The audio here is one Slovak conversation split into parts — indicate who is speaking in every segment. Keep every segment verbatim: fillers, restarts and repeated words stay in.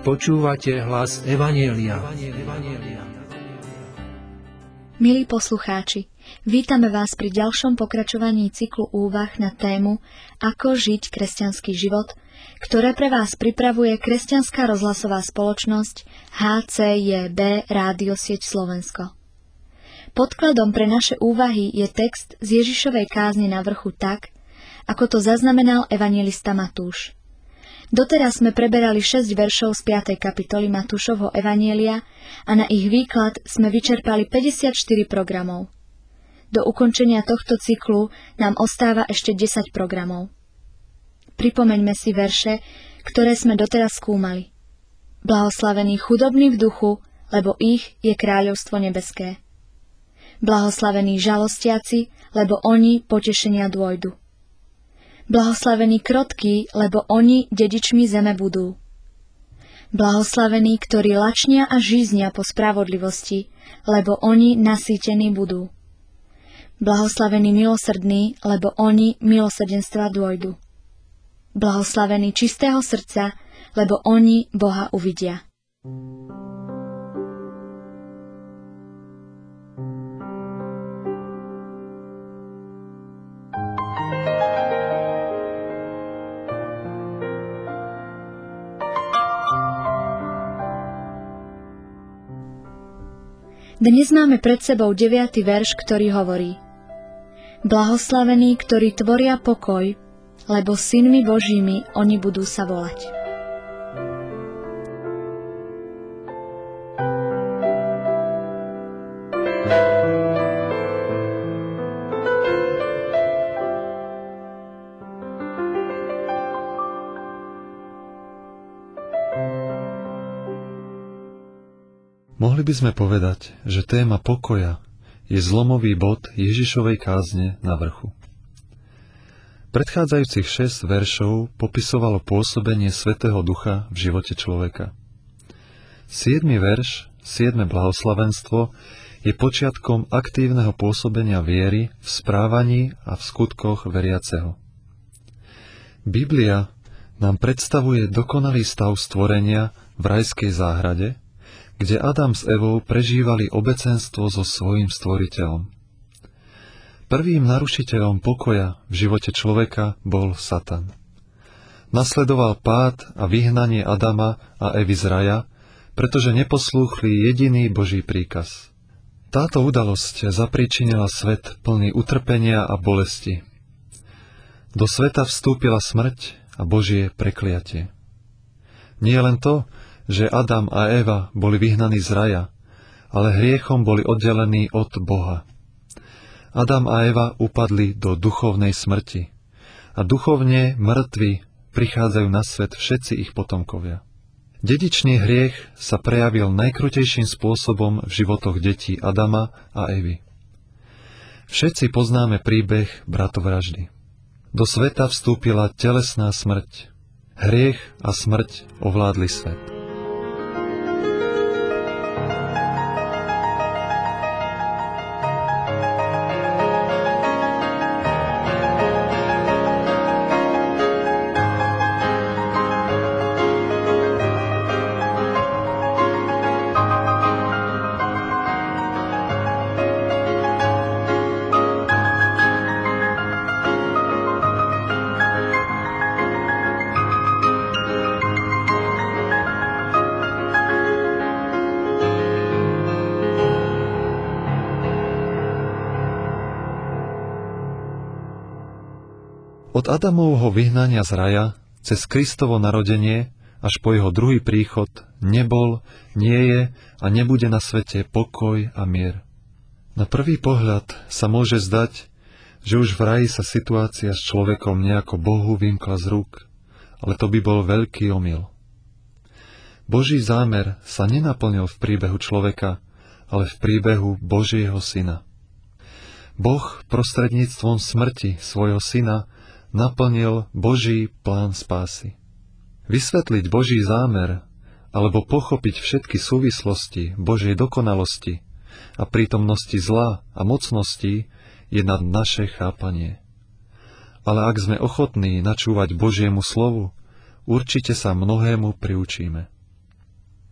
Speaker 1: Počúvate hlas Evanjelia.
Speaker 2: Milí poslucháči, vítame vás pri ďalšom pokračovaní cyklu úvah na tému Ako žiť kresťanský život, ktoré pre vás pripravuje kresťanská rozhlasová spoločnosť há cé jé bé Rádio Sieť Slovensko. Podkladom pre naše úvahy je text z Ježišovej kázne na vrchu tak, ako to zaznamenal evanjelista Matúš. Doteraz sme preberali šesť veršov z piatej kapitoly Matúšovho evanjelia a na ich výklad sme vyčerpali päťdesiatštyri programov. Do ukončenia tohto cyklu nám ostáva ešte desať programov. Pripomeňme si verše, ktoré sme doteraz skúmali. Blahoslavení chudobní v duchu, lebo ich je kráľovstvo nebeské. Blahoslavení žalostiaci, lebo oni potešenia dôjdu. Blahoslavení krotkí, lebo oni dedičmi zeme budú. Blahoslavení, ktorí lačnia a žíznia po spravodlivosti, lebo oni nasýtení budú. Blahoslavení milosrdní, lebo oni milosrdenstva dôjdu. Blahoslavení čistého srdca, lebo oni Boha uvidia. Dnes máme pred sebou deviaty verš, ktorý hovorí: Blahoslavení, ktorí tvoria pokoj, lebo synmi Božími oni budú sa volať.
Speaker 3: Mohli by sme povedať, že téma pokoja je zlomový bod Ježišovej kázne na vrchu. Predchádzajúcich šesť veršov popisovalo pôsobenie Svätého Ducha v živote človeka. Siedmy verš, siedme blahoslavenstvo, je počiatkom aktívneho pôsobenia viery v správaní a v skutkoch veriaceho. Biblia nám predstavuje dokonalý stav stvorenia v rajskej záhrade, kde Adam s Evou prežívali obecenstvo so svojím stvoriteľom. Prvým narušiteľom pokoja v živote človeka bol Satan. Nasledoval pád a vyhnanie Adama a Evy z raja, pretože neposlúchli jediný Boží príkaz. Táto udalosť zapríčinila svet plný utrpenia a bolesti. Do sveta vstúpila smrť a Božie prekliatie. Nie len to, že Adam a Eva boli vyhnaní z raja, ale hriechom boli oddelení od Boha. Adam a Eva upadli do duchovnej smrti a duchovne mŕtvi prichádzajú na svet všetci ich potomkovia. Dedičný hriech sa prejavil najkrutejším spôsobom v životoch detí Adama a Evy. Všetci poznáme príbeh bratovraždy. Do sveta vstúpila telesná smrť. Hriech a smrť ovládli svet. Od Adamovho vyhnania z raja cez Kristovo narodenie až po jeho druhý príchod nebol, nie je a nebude na svete pokoj a mier. Na prvý pohľad sa môže zdať, že už v raji sa situácia s človekom nejako Bohu vymkla z rúk, ale to by bol veľký omyl. Boží zámer sa nenaplnil v príbehu človeka, ale v príbehu Božieho syna. Boh prostredníctvom smrti svojho syna naplnil Boží plán spásy. Vysvetliť Boží zámer alebo pochopiť všetky súvislosti Božej dokonalosti a prítomnosti zla a mocnosti je nad naše chápanie. Ale ak sme ochotní načúvať Božiemu slovu, určite sa mnohému priučíme.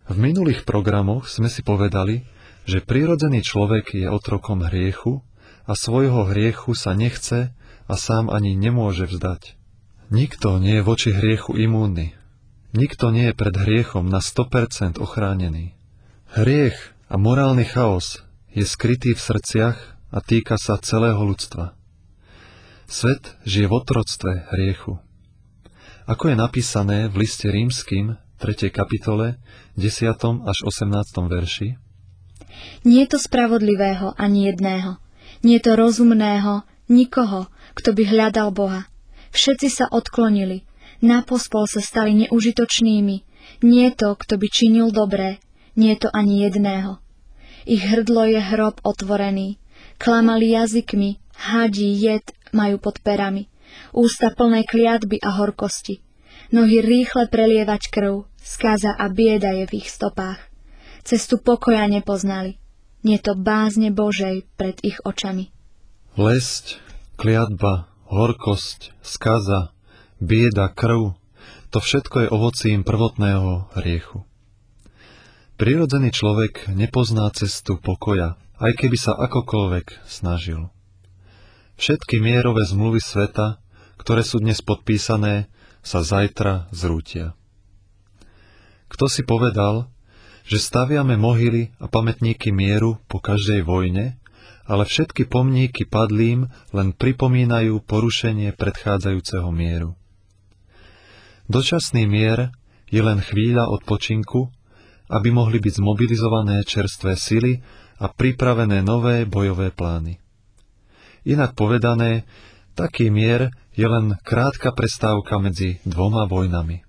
Speaker 3: V minulých programoch sme si povedali, že prirodzený človek je otrokom hriechu a svojho hriechu sa nechce a sám ani nemôže vzdať. Nikto nie je voči hriechu imúnny. Nikto nie je pred hriechom na sto percent ochránený. Hriech a morálny chaos je skrytý v srdciach a týka sa celého ľudstva. Svet žije v otroctve hriechu. Ako je napísané v liste Rímskym, tretej kapitole, desiatom až osemnástom verši.
Speaker 2: Nie je to spravodlivého ani jedného. Nie je to rozumného nikoho, kto by hľadal Boha. Všetci sa odklonili. Napospol sa stali neužitočnými. Nie je to, kto by činil dobré. Nie je to ani jedného. Ich hrdlo je hrob otvorený. Klamali jazykmi, hadí jed majú pod perami. Ústa plné kliatby a horkosti. Nohy rýchle prelievať krv, skaza a bieda je v ich stopách. Cestu pokoja nepoznali. Nie to bázne Božej pred ich očami.
Speaker 3: Lesť, kliatba, horkosť, skaza, bieda, krv, to všetko je ovocím prvotného hriechu. Prirodzený človek nepozná cestu pokoja, aj keby sa akokoľvek snažil. Všetky mierové zmluvy sveta, ktoré sú dnes podpísané, sa zajtra zrútia. Kto si povedal, že staviame mohyly a pamätníky mieru po každej vojne, ale všetky pomníky padlým len pripomínajú porušenie predchádzajúceho mieru. Dočasný mier je len chvíľa odpočinku, aby mohli byť zmobilizované čerstvé sily a pripravené nové bojové plány. Inak povedané, taký mier je len krátka prestávka medzi dvoma vojnami.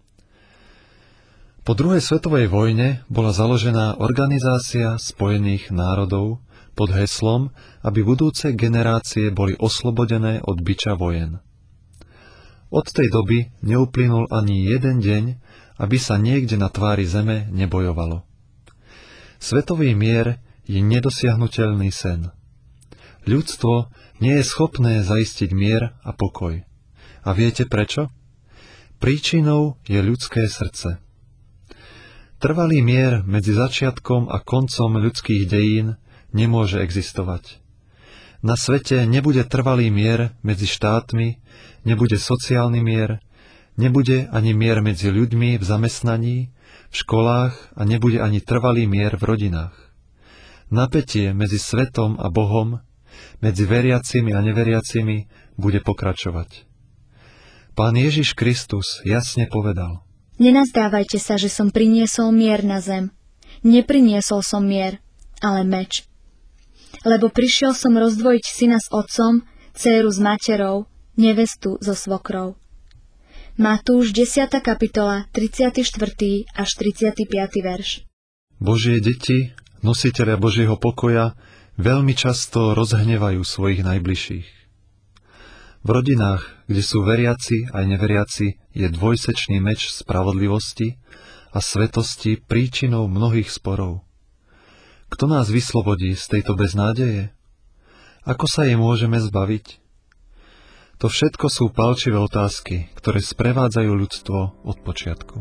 Speaker 3: Po druhej svetovej vojne bola založená Organizácia spojených národov pod heslom, aby budúce generácie boli oslobodené od biča vojen. Od tej doby neuplynul ani jeden deň, aby sa niekde na tvári zeme nebojovalo. Svetový mier je nedosiahnuteľný sen. Ľudstvo nie je schopné zaistiť mier a pokoj. A viete prečo? Príčinou je ľudské srdce. Trvalý mier medzi začiatkom a koncom ľudských dejín nemôže existovať. Na svete nebude trvalý mier medzi štátmi, nebude sociálny mier, nebude ani mier medzi ľuďmi v zamestnaní, v školách a nebude ani trvalý mier v rodinách. Napätie medzi svetom a Bohom, medzi veriacimi a neveriacimi bude pokračovať. Pán Ježiš Kristus jasne povedal:
Speaker 2: Nenazdávajte sa, že som priniesol mier na zem. Nepriniesol som mier, ale meč. Lebo prišiel som rozdvojiť syna s otcom, dcéru s materou, nevestu so svokrou. Matúš desiata kapitola, tridsiaty štvrtý až tridsiaty piaty verš.
Speaker 3: Božie deti, nositelia Božieho pokoja, veľmi často rozhnevajú svojich najbližších. V rodinách, kde sú veriaci aj neveriaci, je dvojsečný meč spravodlivosti a svetosti príčinou mnohých sporov. Kto nás vyslobodí z tejto beznádeje? Ako sa jej môžeme zbaviť? To všetko sú palčivé otázky, ktoré sprevádzajú ľudstvo od počiatku.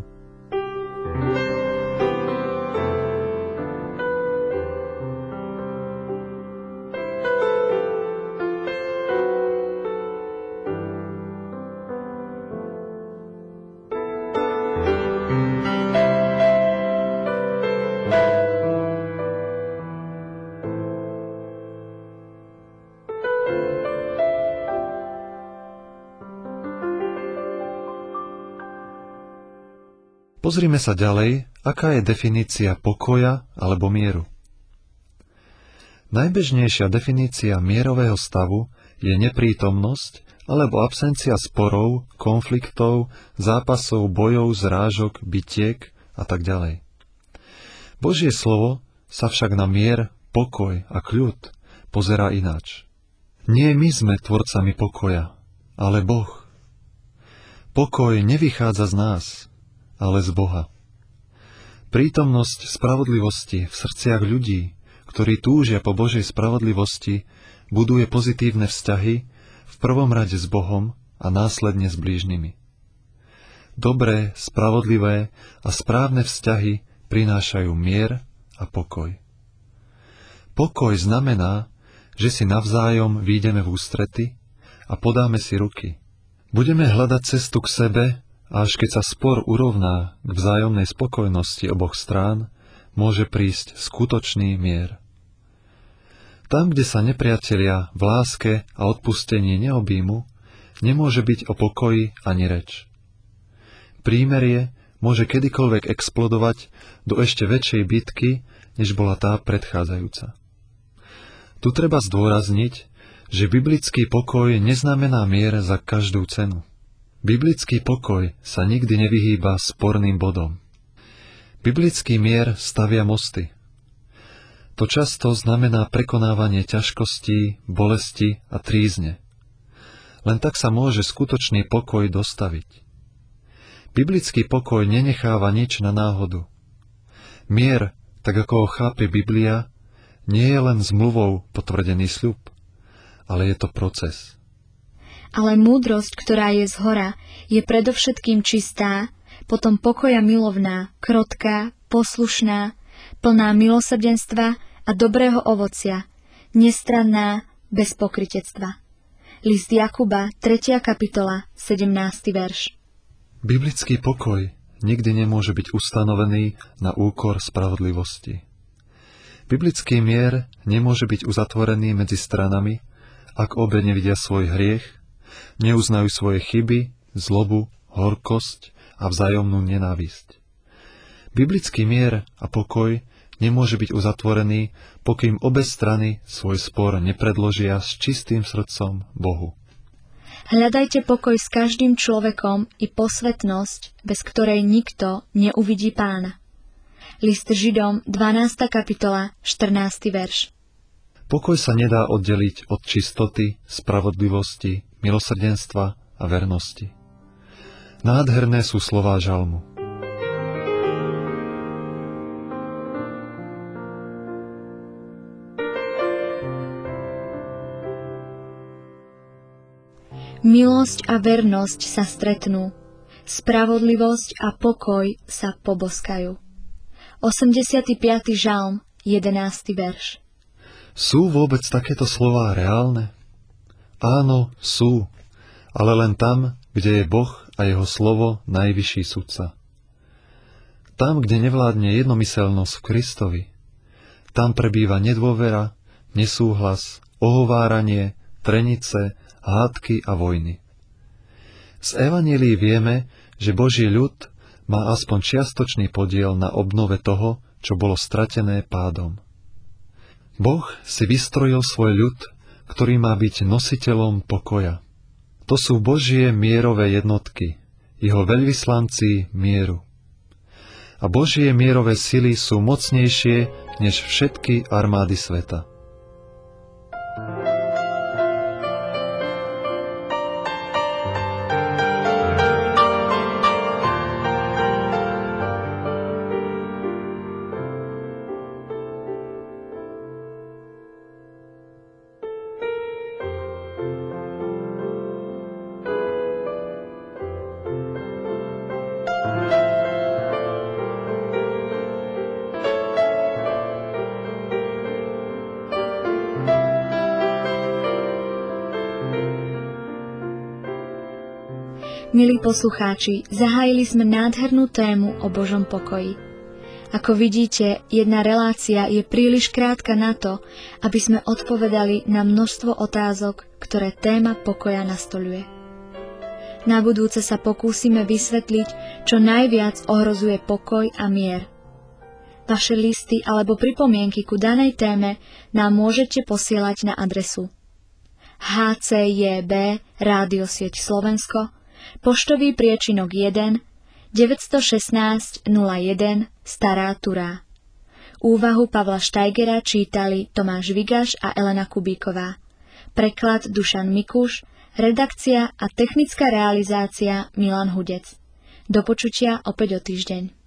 Speaker 3: Pozrime sa ďalej, aká je definícia pokoja alebo mieru. Najbežnejšia definícia mierového stavu je neprítomnosť alebo absencia sporov, konfliktov, zápasov, bojov, zrážok, bitiek a tak ďalej. Božie slovo sa však na mier, pokoj a kľud pozerá ináč. Nie my sme tvorcami pokoja, ale Boh. Pokoj nevychádza z nás, ale z Boha. Prítomnosť spravodlivosti v srdciach ľudí, ktorí túžia po Božej spravodlivosti, buduje pozitívne vzťahy, v prvom rade s Bohom a následne s blížnymi. Dobré, spravodlivé a správne vzťahy prinášajú mier a pokoj. Pokoj znamená, že si navzájom výjdeme v ústrety a podáme si ruky. Budeme hľadať cestu k sebe a až keď sa spor urovná k vzájomnej spokojnosti oboch strán, môže prísť skutočný mier. Tam, kde sa nepriatelia v láske a odpustení neobjímu, nemôže byť o pokoji ani reč. Prímerie môže kedykoľvek explodovať do ešte väčšej bitky, než bola tá predchádzajúca. Tu treba zdôrazniť, že biblický pokoj neznamená mier za každú cenu. Biblický pokoj sa nikdy nevyhýba sporným bodom. Biblický mier stavia mosty. To často znamená prekonávanie ťažkostí, bolesti a trízne. Len tak sa môže skutočný pokoj dostaviť. Biblický pokoj nenecháva nič na náhodu. Mier, tak ako ho chápe Biblia, nie je len zmluvou potvrdený sľub, ale je to proces.
Speaker 2: Ale múdrosť, ktorá je zhora, je predovšetkým čistá, potom pokoja milovná, krotká, poslušná, plná milosrdenstva a dobrého ovocia, nestranná, bez pokrytectva. List Jakuba, tretia kapitola, sedemnásty verš.
Speaker 3: Biblický pokoj nikdy nemôže byť ustanovený na úkor spravodlivosti. Biblický mier nemôže byť uzatvorený medzi stranami, ak obe nevidia svoj hriech, neuznajú svoje chyby, zlobu, horkosť a vzájomnú nenávisť. Biblický mier a pokoj nemôže byť uzatvorený, pokým obe strany svoj spor nepredložia s čistým srdcom Bohu.
Speaker 2: Hľadajte pokoj s každým človekom i posvetnosť, bez ktorej nikto neuvidí Pána. List Židom, dvanásta kapitola, štrnásty verš.
Speaker 3: Pokoj sa nedá oddeliť od čistoty, spravodlivosti, milosrdenstva a vernosti. Nádherné sú slová žalmu.
Speaker 2: Milosť a vernosť sa stretnú, spravodlivosť a pokoj sa poboskajú. osemdesiaty piaty žalm, jedenásty verš.
Speaker 3: Sú vôbec takéto slová reálne? Áno, sú, ale len tam, kde je Boh a jeho slovo najvyšší sudca. Tam, kde nevládne jednomyselnosť v Kristovi, tam prebýva nedôvera, nesúhlas, ohováranie, trenice, hádky a vojny. Z evanjelií vieme, že Boží ľud má aspoň čiastočný podiel na obnove toho, čo bolo stratené pádom. Boh si vystrojil svoj ľud, ktorý má byť nositeľom pokoja. To sú Božie mierové jednotky, jeho veľvyslanci mieru. A Božie mierové sily sú mocnejšie než všetky armády sveta.
Speaker 2: Milí poslucháči, zahájili sme nádhernú tému o Božom pokoji. Ako vidíte, jedna relácia je príliš krátka na to, aby sme odpovedali na množstvo otázok, ktoré téma pokoja nastoľuje. Na budúce sa pokúsime vysvetliť, čo najviac ohrozuje pokoj a mier. Vaše listy alebo pripomienky ku danej téme nám môžete posielať na adresu há cé jé bé Rádiosieť Slovensko, poštový priečinok jeden, deväť šestnásť nula jeden, Stará Turá. Úvahu Pavla Štajgera čítali Tomáš Vigaš a Elena Kubíková. Preklad Dušan Mikuš, redakcia a technická realizácia Milan Hudec. Do počutia opäť o týždeň.